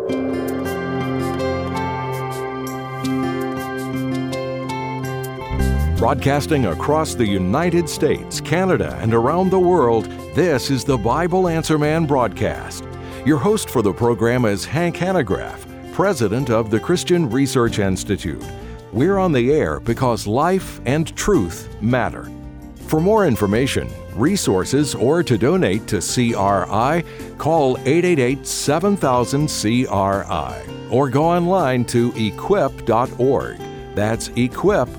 Broadcasting across the United States, Canada, and around the world, this is the Bible Answer Man broadcast. Your host for the program is Hank Hanegraaff, president of the Christian Research Institute. We're on the air because life and truth matter. For more information, resources, or to donate to CRI, call 888-7000-CRI or go online to equip.org. That's equip.org.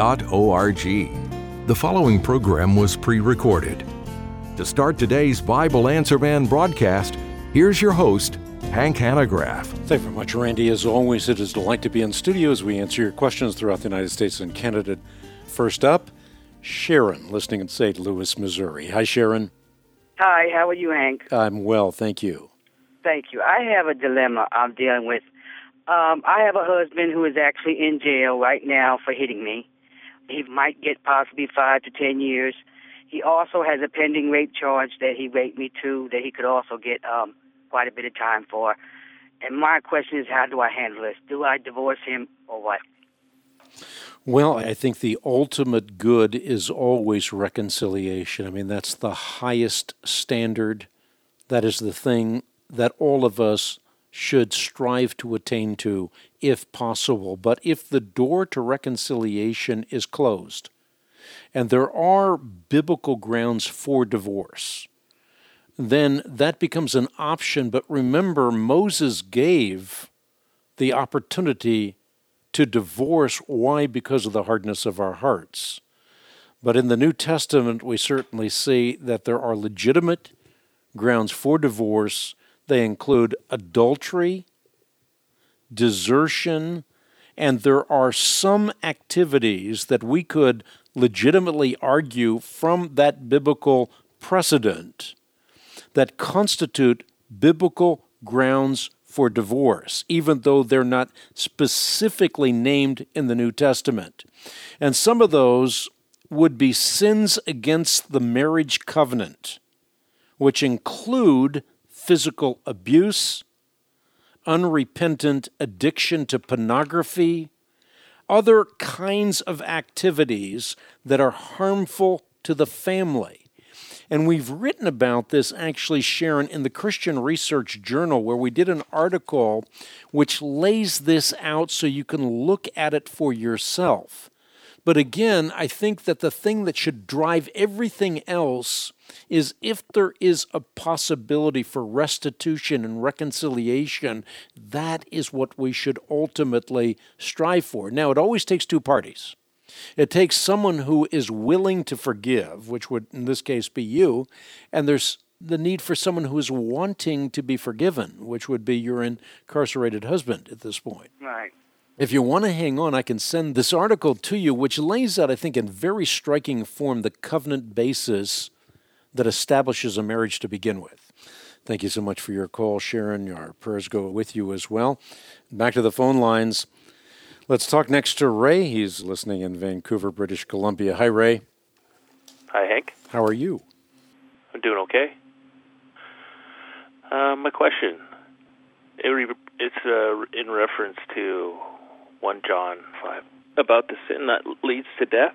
The following program was pre-recorded. To start today's Bible Answer Man broadcast, here's your host, Hank Hanegraaff. Thank you very much, Randy. As always, it is a delight to be in studio as we answer your questions throughout the United States and Canada. First up, Sharon, listening in St. Louis, Missouri. Hi, Sharon. Hi, how are you, Hank? I'm well, thank you. Thank you. I have a dilemma I'm dealing with. I have a husband who is actually in jail right now for hitting me. He might get possibly 5 to 10 years. He also has a pending rape charge that he raped me to that he could also get quite a bit of time for. And my question is, how do I handle this? Do I divorce him or what? Well, I think the ultimate good is always reconciliation. I mean, that's the highest standard. That is the thing that all of us should strive to attain to, if possible. But if the door to reconciliation is closed, and there are biblical grounds for divorce, then that becomes an option. But remember, Moses gave the opportunity to divorce. Why? Because of the hardness of our hearts. But in the New Testament, we certainly see that there are legitimate grounds for divorce. They include adultery, desertion, and there are some activities that we could legitimately argue from that biblical precedent that constitute biblical grounds for divorce, even though they're not specifically named in the New Testament. And some of those would be sins against the marriage covenant, which include physical abuse, unrepentant addiction to pornography, other kinds of activities that are harmful to the family. And we've written about this, actually, Sharon, in the Christian Research Journal, where we did an article which lays this out so you can look at it for yourself. But again, I think that the thing that should drive everything else is if there is a possibility for restitution and reconciliation, that is what we should ultimately strive for. Now, it always takes two parties. It takes someone who is willing to forgive, which would in this case be you, and there's the need for someone who is wanting to be forgiven, which would be your incarcerated husband at this point. Right. If you want to hang on, I can send this article to you, which lays out, I think, in very striking form, the covenant basis that establishes a marriage to begin with. Thank you so much for your call, Sharon. Our prayers go with you as well. Back to the phone lines. Let's talk next to Ray. He's listening in Vancouver, British Columbia. Hi, Ray. Hi, Hank. How are you? I'm doing okay. My question, it's in reference to 1 John 5, about the sin that leads to death.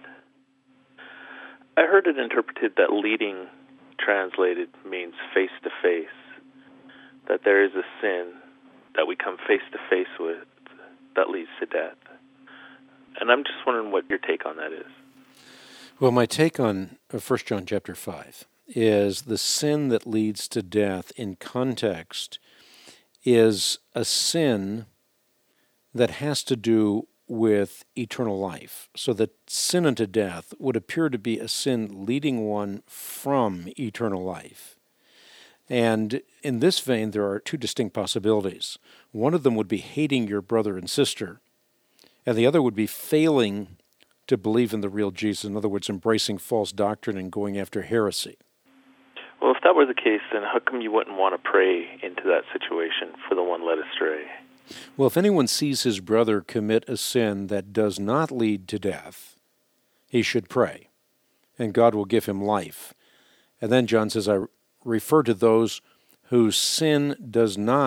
I heard it interpreted that leading, translated, means face-to-face, that there is a sin that we come face-to-face with that leads to death. And I'm just wondering what your take on that is. Well, my take on 1 John chapter 5 is the sin that leads to death in context is a sin that has to do with eternal life. So that sin unto death would appear to be a sin leading one from eternal life. And in this vein, there are two distinct possibilities. One of them would be hating your brother and sister, and the other would be failing to believe in the real Jesus. In other words, embracing false doctrine and going after heresy. Well, if that were the case, then how come you wouldn't want to pray into that situation for the one led astray? Well, if anyone sees his brother commit a sin that does not lead to death, he should pray, and God will give him life. And then John says, I refer to those whose sin does not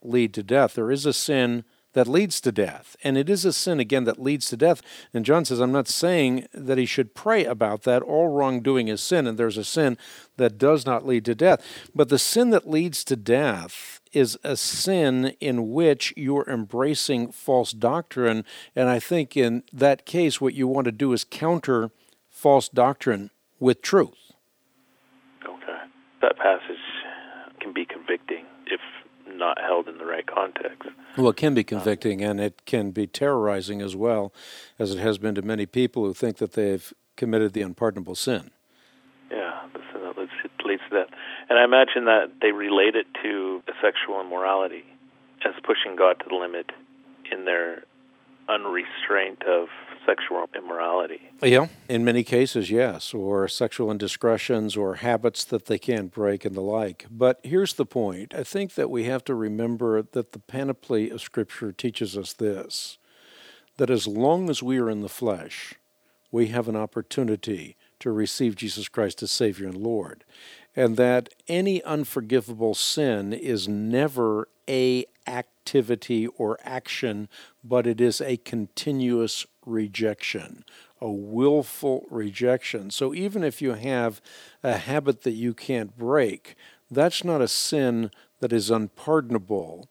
lead to death. There is a sin that leads to death. And it is a sin, again, that leads to death. And John says, I'm not saying that he should pray about that. All wrongdoing is sin, and there's a sin that does not lead to death. But the sin that leads to death is a sin in which you're embracing false doctrine. And I think in that case, what you want to do is counter false doctrine with truth. Okay. That passage can be convicting if not held in the right context. Well, it can be convicting, and it can be terrorizing as well, as it has been to many people who think that they've committed the unpardonable sin. Yeah, the sin that leads to that. And I imagine that they relate it to sexual immorality as pushing God to the limit in their unrestraint of sexual immorality. Yeah, in many cases, yes, or sexual indiscretions or habits that they can't break and the like. But here's the point. I think that we have to remember that the panoply of Scripture teaches us this, that as long as we are in the flesh, we have an opportunity to receive Jesus Christ as Savior and Lord, and that any unforgivable sin is never a activity or action, but it is a continuous rejection, a willful rejection. So even if you have a habit that you can't break, that's not a sin that is unpardonable.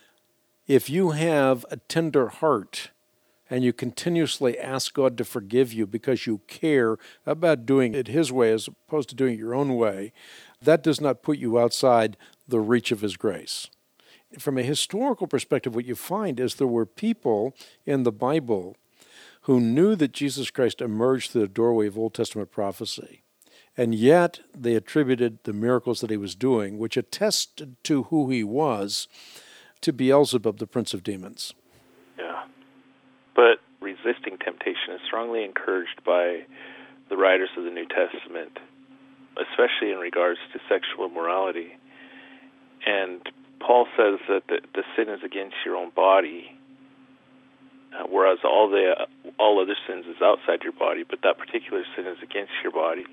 If you have a tender heart and you continuously ask God to forgive you because you care about doing it His way as opposed to doing it your own way, that does not put you outside the reach of His grace. From a historical perspective, what you find is there were people in the Bible who knew that Jesus Christ emerged through the doorway of Old Testament prophecy, and yet they attributed the miracles that He was doing, which attested to who He was, to Beelzebub, the prince of demons. Yeah. But resisting temptation is strongly encouraged by the writers of the New Testament, especially in regards to sexual immorality. And Paul says that the sin is against your own body, whereas all other sins is outside your body, but that particular sin is against your body.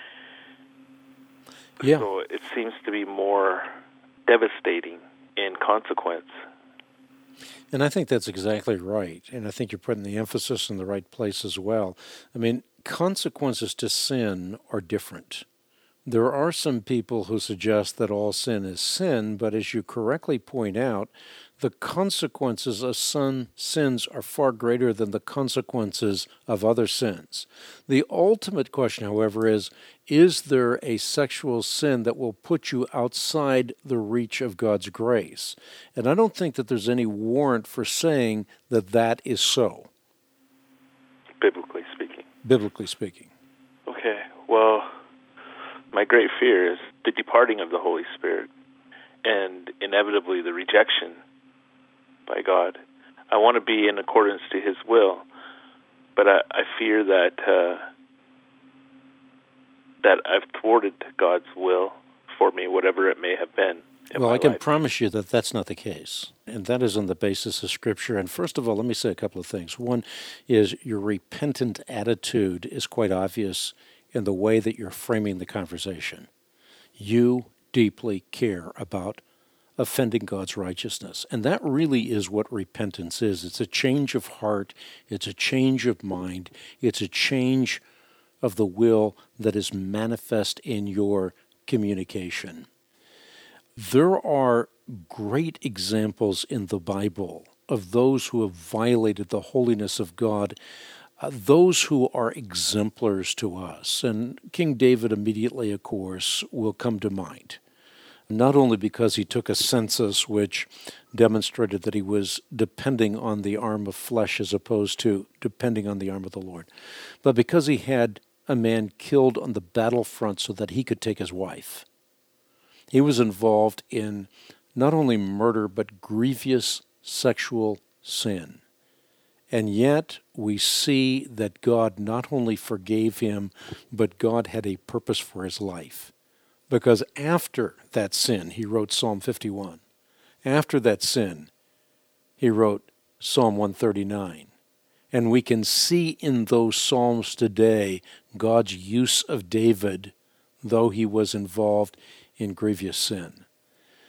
Yeah. So it seems to be more devastating in consequence. And I think that's exactly right. And I think you're putting the emphasis in the right place as well. I mean, consequences to sin are different. There are some people who suggest that all sin is sin, but as you correctly point out, the consequences of some sins are far greater than the consequences of other sins. The ultimate question, however, is there a sexual sin that will put you outside the reach of God's grace? And I don't think that there's any warrant for saying that that is so. Biblically speaking. Biblically speaking. Okay, well, my great fear is the departing of the Holy Spirit and inevitably the rejection by God. I want to be in accordance to His will, but I fear that I've thwarted God's will for me, whatever it may have been. Well, I can promise you that that's not the case, and that is on the basis of Scripture. And first of all, let me say a couple of things. One is your repentant attitude is quite obvious in the way that you're framing the conversation. You deeply care about offending God's righteousness. And that really is what repentance is. It's a change of heart. It's a change of mind. It's a change of the will that is manifest in your communication. There are great examples in the Bible of those who have violated the holiness of God, those who are exemplars to us. And King David immediately, of course, will come to mind. Not only because he took a census which demonstrated that he was depending on the arm of flesh as opposed to depending on the arm of the Lord, but because he had a man killed on the battlefront so that he could take his wife. He was involved in not only murder, but grievous sexual sin. And yet we see that God not only forgave him, but God had a purpose for his life. Because after that sin, he wrote Psalm 51. After that sin, he wrote Psalm 139. And we can see in those Psalms today God's use of David, though he was involved in grievous sin.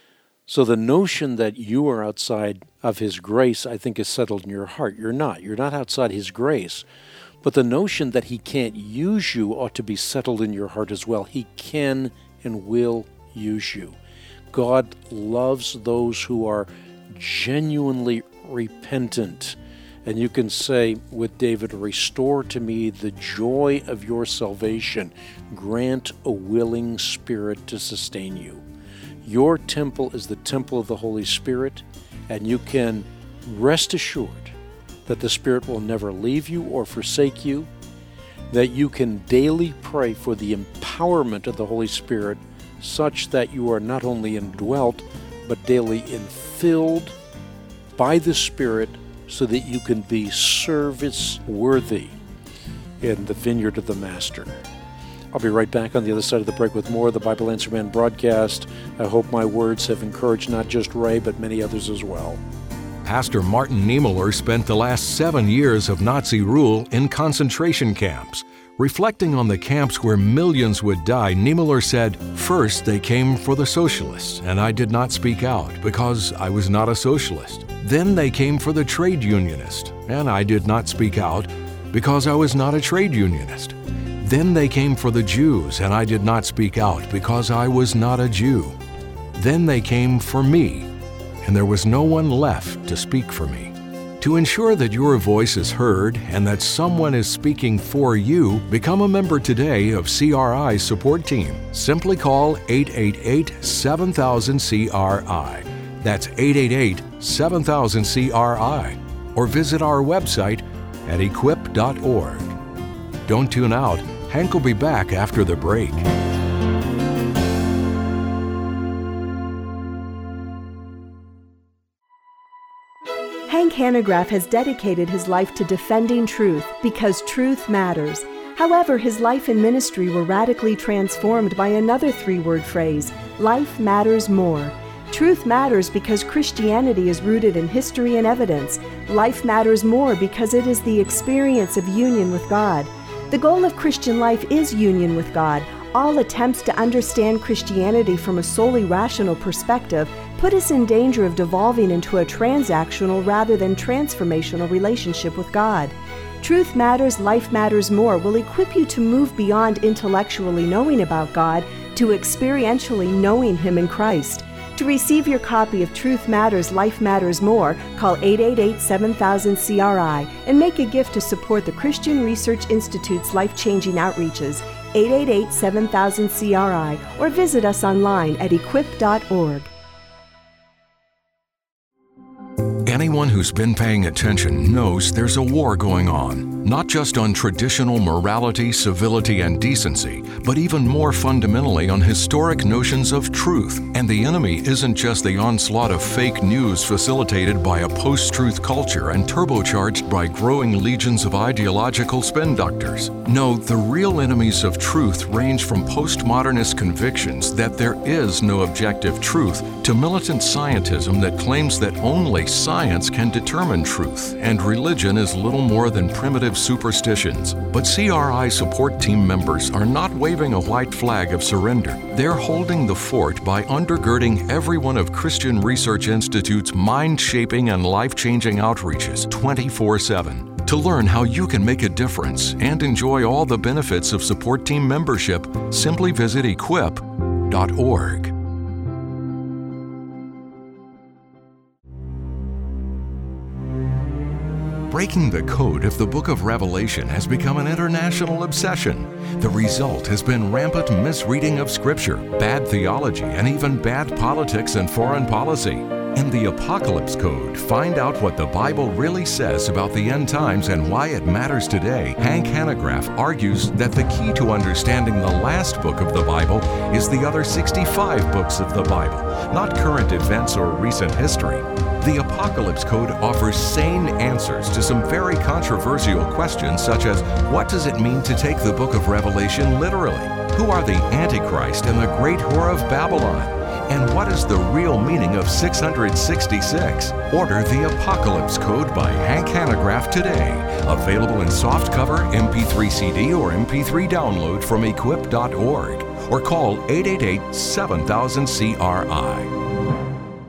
So the notion that you are outside of His grace, I think, is settled in your heart. You're not. You're not outside His grace. But the notion that He can't use you ought to be settled in your heart as well. He can and will use you. God loves those who are genuinely repentant. And you can say with David, restore to me the joy of your salvation. Grant a willing spirit to sustain you. Your temple is the temple of the Holy Spirit, and you can rest assured that the Spirit will never leave you or forsake you, that you can daily pray for the empowerment of the Holy Spirit such that you are not only indwelt, but daily infilled by the Spirit so that you can be service-worthy in the vineyard of the Master. I'll be right back on the other side of the break with more of the Bible Answer Man broadcast. I hope my words have encouraged not just Ray, but many others as well. Pastor Martin Niemöller spent the last 7 years of Nazi rule in concentration camps. Reflecting on the camps where millions would die, Niemöller said, "First, they came for the socialists, and I did not speak out because I was not a socialist. Then they came for the trade unionist, and I did not speak out because I was not a trade unionist. Then they came for the Jews, and I did not speak out because I was not a Jew. Then they came for me, and there was no one left to speak for me." To ensure that your voice is heard and that someone is speaking for you, become a member today of CRI Support Team. Simply call 888-7000-CRI. That's 888-7000-CRI. Or visit our website at equip.org. Don't tune out. Hank will be back after the break. Hank Hanegraaff has dedicated his life to defending truth because truth matters. However, his life and ministry were radically transformed by another 3-word phrase, life matters more. Truth matters because Christianity is rooted in history and evidence. Life matters more because it is the experience of union with God. The goal of Christian life is union with God. All attempts to understand Christianity from a solely rational perspective put us in danger of devolving into a transactional rather than transformational relationship with God. Truth Matters, Life Matters More will equip you to move beyond intellectually knowing about God to experientially knowing Him in Christ. To receive your copy of Truth Matters, Life Matters More, call 888-7000-CRI and make a gift to support the Christian Research Institute's life-changing outreaches, 888-7000-CRI, or visit us online at equip.org. Anyone who's been paying attention knows there's a war going on, not just on traditional morality, civility, and decency, but even more fundamentally on historic notions of truth. And the enemy isn't just the onslaught of fake news facilitated by a post-truth culture and turbocharged by growing legions of ideological spin doctors. No, the real enemies of truth range from postmodernist convictions that there is no objective truth to militant scientism that claims that only science can determine truth, and religion is little more than primitive superstitions. But CRI Support Team members are not waving a white flag of surrender. They're holding the fort by undergirding every one of Christian Research Institute's mind-shaping and life-changing outreaches 24/7. To learn how you can make a difference and enjoy all the benefits of Support Team membership, simply visit equip.org. Breaking the code of the Book of Revelation has become an international obsession. The result has been rampant misreading of Scripture, bad theology, and even bad politics and foreign policy. In the Apocalypse Code, find out what the Bible really says about the end times and why it matters today. Hank Hanegraaff argues that the key to understanding the last book of the Bible is the other 65 books of the Bible, not current events or recent history. The Apocalypse Code offers sane answers to some very controversial questions, such as, what does it mean to take the book of Revelation literally? Who are the Antichrist and the great whore of Babylon? And what is the real meaning of 666? Order the Apocalypse Code by Hank Hanegraaff today. Available in softcover, MP3 CD, or MP3 download from equip.org. Or call 888-7000-CRI.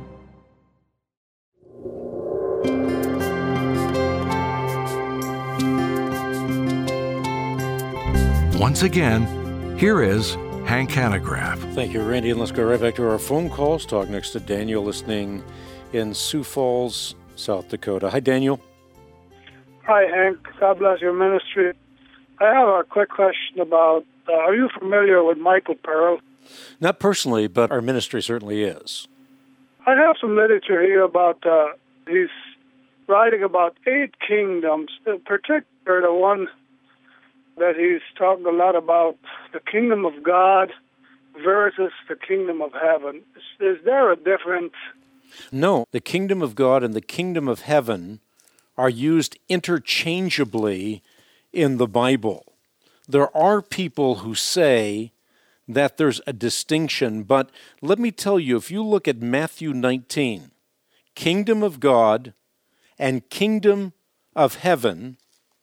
Once again, here is Hank Hanegraaff. Thank you, Randy, and let's go right back to our phone calls. Talk next to Daniel, listening in Sioux Falls, South Dakota. Hi, Daniel. Hi, Hank. God bless your ministry. I have a quick question about, are you familiar with Michael Pearl? Not personally, but our ministry certainly is. I have some literature here about, he's writing about 8 kingdoms, in particular the one that he's talking a lot about, the kingdom of God versus the kingdom of heaven. Is there a difference? No, the kingdom of God and the kingdom of heaven are used interchangeably in the Bible. There are people who say that there's a distinction, but let me tell you, if you look at Matthew 19, kingdom of God and kingdom of heaven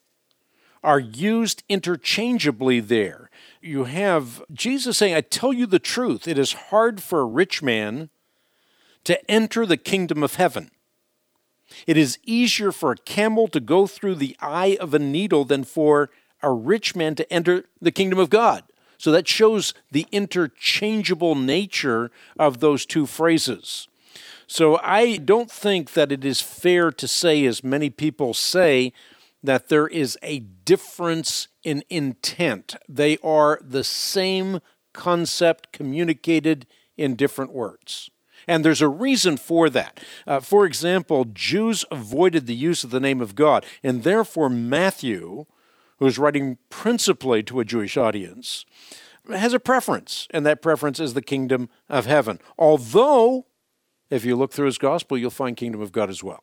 are used interchangeably there. You have Jesus saying, I tell you the truth, it is hard for a rich man to enter the kingdom of heaven. It is easier for a camel to go through the eye of a needle than for a rich man to enter the kingdom of God. So that shows the interchangeable nature of those two phrases. So I don't think that it is fair to say, as many people say, that there is a difference in intent. They are the same concept communicated in different words. And there's a reason for that. For example, Jews avoided the use of the name of God, and therefore Matthew, who's writing principally to a Jewish audience, has a preference, and that preference is the kingdom of heaven. Although, if you look through his gospel, you'll find kingdom of God as well.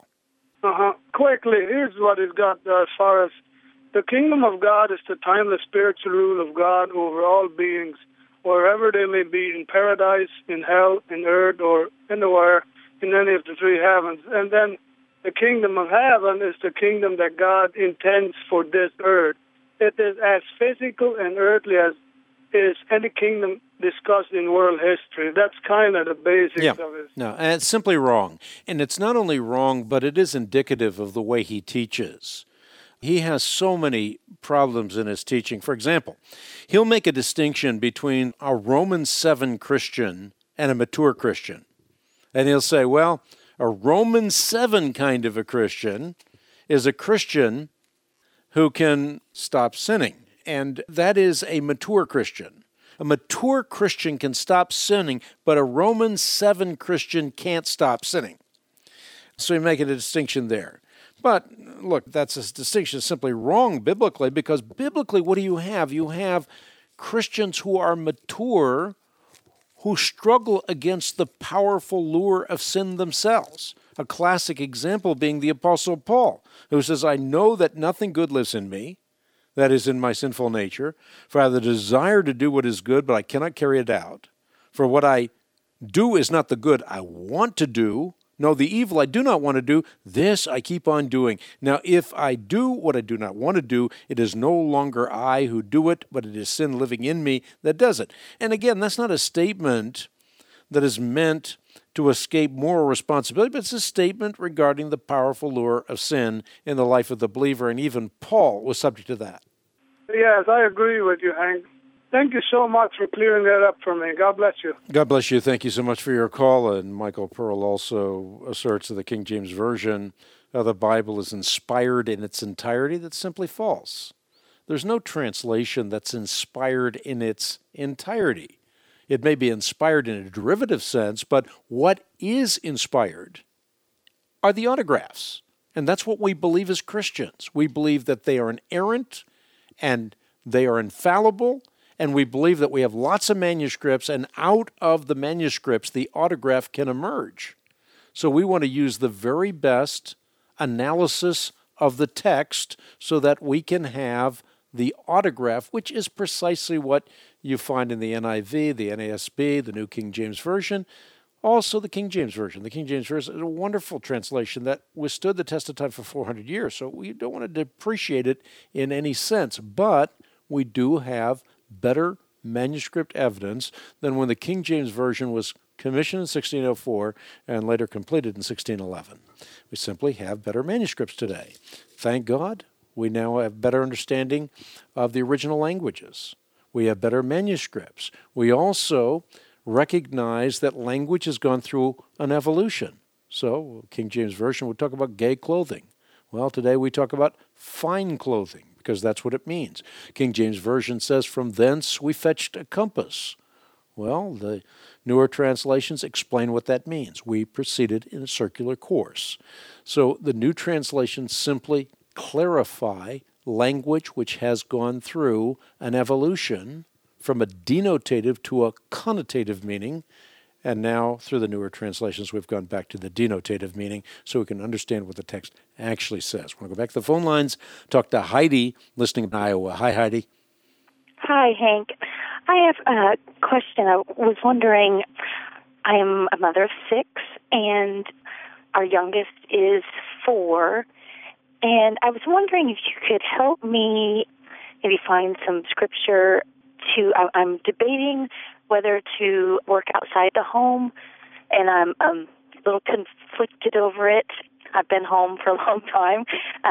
Quickly, here's what he's got as far as the kingdom of God is the timeless spiritual rule of God over all beings, wherever they may be, in paradise, in hell, in earth, or anywhere in any of the 3 heavens. And then the kingdom of heaven is the kingdom that God intends for this earth. It is as physical and earthly as is any kingdom discussed in world history. That's kind of the basics of it. No, and it's simply wrong. And it's not only wrong, but it is indicative of the way he teaches. He has so many problems in his teaching. For example, he'll make a distinction between a Romans 7 Christian and a mature Christian. And he'll say, well, a Romans 7 kind of a Christian is a Christian who can stop sinning. And that is a mature Christian. A mature Christian can stop sinning, but a Romans 7 Christian can't stop sinning. So you're making a distinction there. But look, that's a distinction simply wrong biblically, because biblically what do you have? You have Christians who are mature, who struggle against the powerful lure of sin themselves. A classic example being the Apostle Paul, who says, I know that nothing good lives in me, that is in my sinful nature, for I have the desire to do what is good, but I cannot carry it out. For what I do is not the good I want to do. No, the evil I do not want to do, this I keep on doing. Now, if I do what I do not want to do, it is no longer I who do it, but it is sin living in me that does it. And again, that's not a statement that is meant to escape moral responsibility, but it's a statement regarding the powerful lure of sin in the life of the believer, and even Paul was subject to that. Yes, I agree with you, Hank. Thank you so much for clearing that up for me. God bless you. God bless you. Thank you so much for your call. And Michael Pearl also asserts that the King James Version of the Bible is inspired in its entirety. That's simply false. There's no translation that's inspired in its entirety. It may be inspired in a derivative sense, but what is inspired are the autographs. And that's what we believe as Christians. We believe that they are inerrant and they are infallible, and we believe that we have lots of manuscripts, and out of the manuscripts, the autograph can emerge. So we want to use the very best analysis of the text so that we can have the autograph, which is precisely what you find in the NIV, the NASB, the New King James Version, also the King James Version. The King James Version is a wonderful translation that withstood the test of time for 400 years, so we don't want to depreciate it in any sense, but we do have better manuscript evidence than when the King James Version was commissioned in 1604 and later completed in 1611. We simply have better manuscripts today. Thank God, we now have better understanding of the original languages. We have better manuscripts. We also recognize that language has gone through an evolution. So, King James Version would talk about gay clothing. Well, today we talk about fine clothing, because that's what it means. King James Version says, from thence we fetched a compass. Well, the newer translations explain what that means. We proceeded in a circular course. So the new translations simply clarify language which has gone through an evolution from a denotative to a connotative meaning. And now, through the newer translations, we've gone back to the denotative meaning so we can understand what the text actually says. We're going to go back to the phone lines, talk to Heidi, listening in Iowa. Hi, Heidi. Hi, Hank. I have a question. I was wondering, I am a mother of 6, and our youngest is 4. And I was wondering if you could help me maybe find some scripture I'm debating whether to work outside the home, and I'm a little conflicted over it. I've been home for a long time,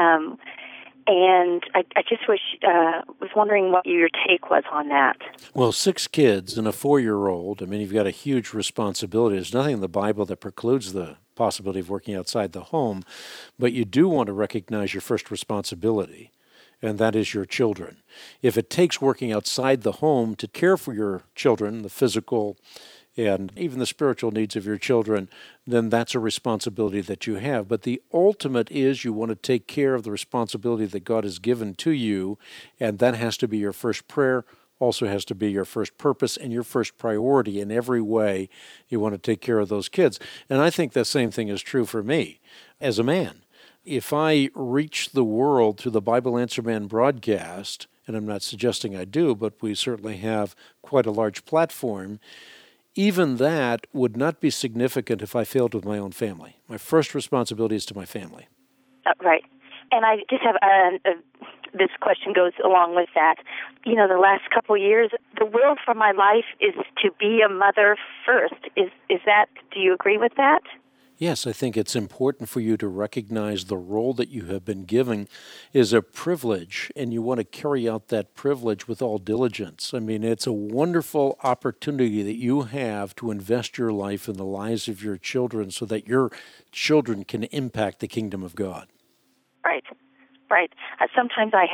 and I just was wondering what your take was on that. Well, 6 kids and a 4-year-old, I mean, you've got a huge responsibility. There's nothing in the Bible that precludes the possibility of working outside the home, but you do want to recognize your first responsibility, and that is your children. If it takes working outside the home to care for your children, the physical and even the spiritual needs of your children, then that's a responsibility that you have. But the ultimate is you want to take care of the responsibility that God has given to you, and that has to be your first prayer, also has to be your first purpose and your first priority in every way. You want to take care of those kids. And I think the same thing is true for me as a man. If I reach the world through the Bible Answer Man broadcast, and I'm not suggesting I do, but we certainly have quite a large platform, even that would not be significant if I failed with my own family. My first responsibility is to my family. Right. And I just have this question goes along with that. You know, the last couple of years, the will for my life is to be a mother first. Is that, do you agree with that? Yes, I think it's important for you to recognize the role that you have been given is a privilege, and you want to carry out that privilege with all diligence. I mean, it's a wonderful opportunity that you have to invest your life in the lives of your children so that your children can impact the kingdom of God. Right, right. Sometimes I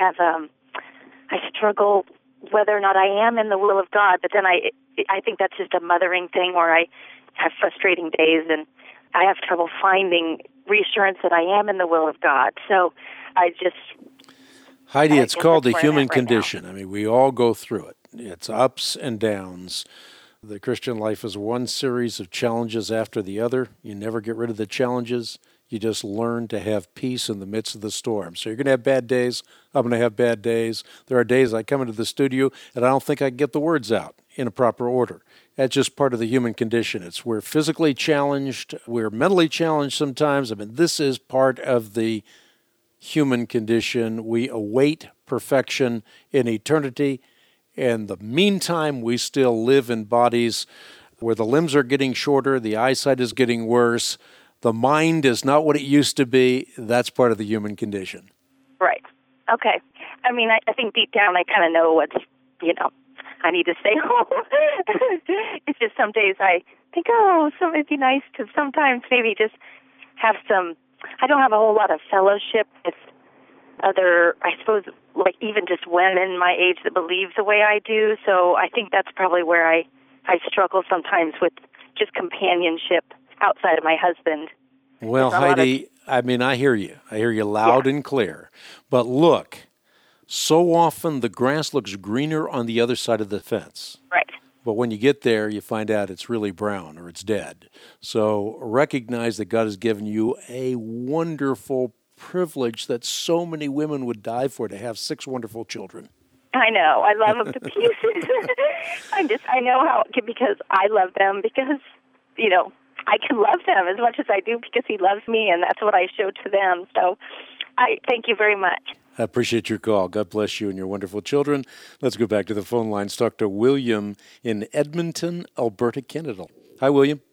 struggle whether or not I am in the will of God, but then I think that's just a mothering thing where I have frustrating days and I have trouble finding reassurance that I am in the will of God. So Heidi, it's called the human condition. I mean, we all go through it. It's ups and downs. The Christian life is one series of challenges after the other. You never get rid of the challenges. You just learn to have peace in the midst of the storm. So you're going to have bad days. I'm going to have bad days. There are days I come into the studio and I don't think I can get the words out in a proper order. That's just part of the human condition. We're physically challenged. We're mentally challenged sometimes. I mean, this is part of the human condition. We await perfection in eternity. In the meantime, we still live in bodies where the limbs are getting shorter, the eyesight is getting worse, the mind is not what it used to be. That's part of the human condition. Right. Okay. I mean, I think deep down I kind of know what's, I need to stay home. It's just some days I think, so it'd be nice to sometimes maybe just have I don't have a whole lot of fellowship with other, I suppose, like even just women my age that believe the way I do. So I think that's probably where I struggle sometimes with just companionship outside of my husband. Well, Heidi, I mean, I hear you. I hear you loud and clear. But look, so often the grass looks greener on the other side of the fence. Right. But when you get there, you find out it's really brown or it's dead. So recognize that God has given you a wonderful privilege that so many women would die for, to have 6 wonderful children. I know. I love them to pieces. I know how, because I love them, because, I can love them as much as I do because he loves me, and that's what I show to them. So I thank you very much. I appreciate your call. God bless you and your wonderful children. Let's go back to the phone lines. Talk to William in Edmonton, Alberta, Canada. Hi, William.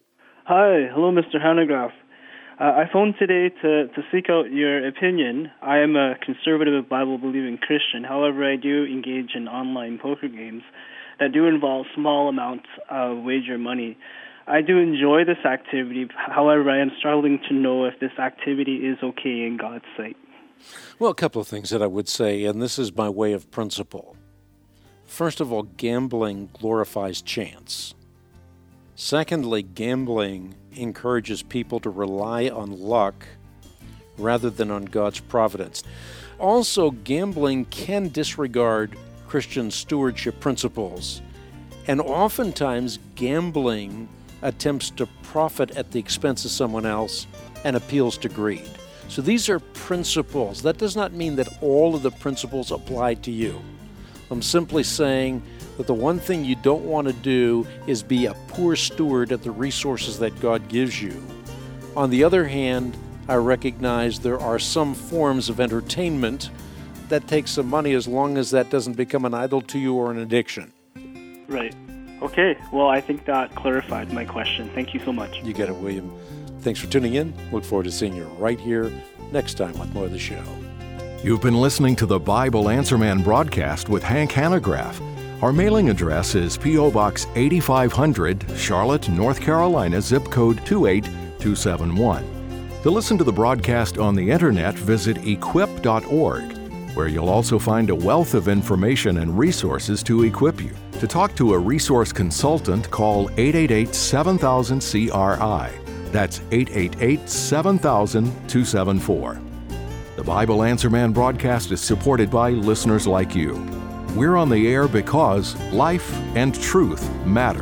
Hi, hello, Mr. Hanegraaff. I phoned today to seek out your opinion. I am a conservative Bible-believing Christian. However, I do engage in online poker games that do involve small amounts of wager money. I do enjoy this activity. However, I am struggling to know if this activity is okay in God's sight. Well, a couple of things that I would say, and this is by way of principle. First of all, gambling glorifies chance. Secondly, gambling encourages people to rely on luck rather than on God's providence. Also, gambling can disregard Christian stewardship principles, and oftentimes gambling attempts to profit at the expense of someone else and appeals to greed. So these are principles. That does not mean that all of the principles apply to you. I'm simply saying that the one thing you don't want to do is be a poor steward of the resources that God gives you. On the other hand, I recognize there are some forms of entertainment that take some money as long as that doesn't become an idol to you or an addiction. Right. Okay. Well, I think that clarified my question. Thank you so much. You get it, William. Thanks for tuning in. Look forward to seeing you right here next time with more of the show. You've been listening to the Bible Answer Man broadcast with Hank Hanegraaff. Our mailing address is P.O. Box 8500, Charlotte, North Carolina, zip code 28271. To listen to the broadcast on the internet, visit equip.org, where you'll also find a wealth of information and resources to equip you. To talk to a resource consultant, call 888-7000-CRI. That's 888-7000-274. The Bible Answer Man broadcast is supported by listeners like you. We're on the air because life and truth matter.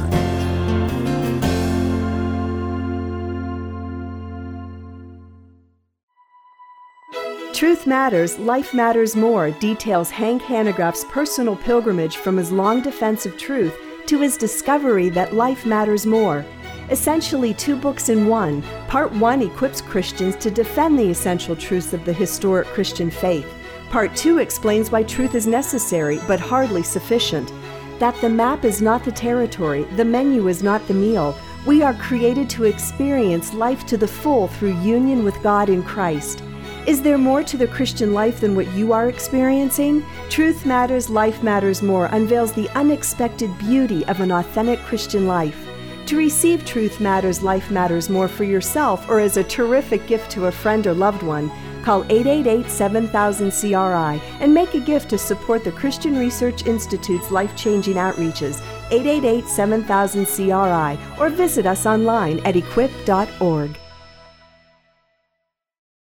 Truth Matters, Life Matters More details Hank Hanegraaff's personal pilgrimage from his long defense of truth to his discovery that life matters more. Essentially 2 books in one. Part 1 equips Christians to defend the essential truths of the historic Christian faith. Part 2 explains why truth is necessary, but hardly sufficient. That the map is not the territory, the menu is not the meal. We are created to experience life to the full through union with God in Christ. Is there more to the Christian life than what you are experiencing? Truth Matters, Life Matters More unveils the unexpected beauty of an authentic Christian life. To receive Truth Matters, Life Matters More for yourself or as a terrific gift to a friend or loved one, call 888-7000-CRI and make a gift to support the Christian Research Institute's life-changing outreaches, 888-7000-CRI, or visit us online at equip.org.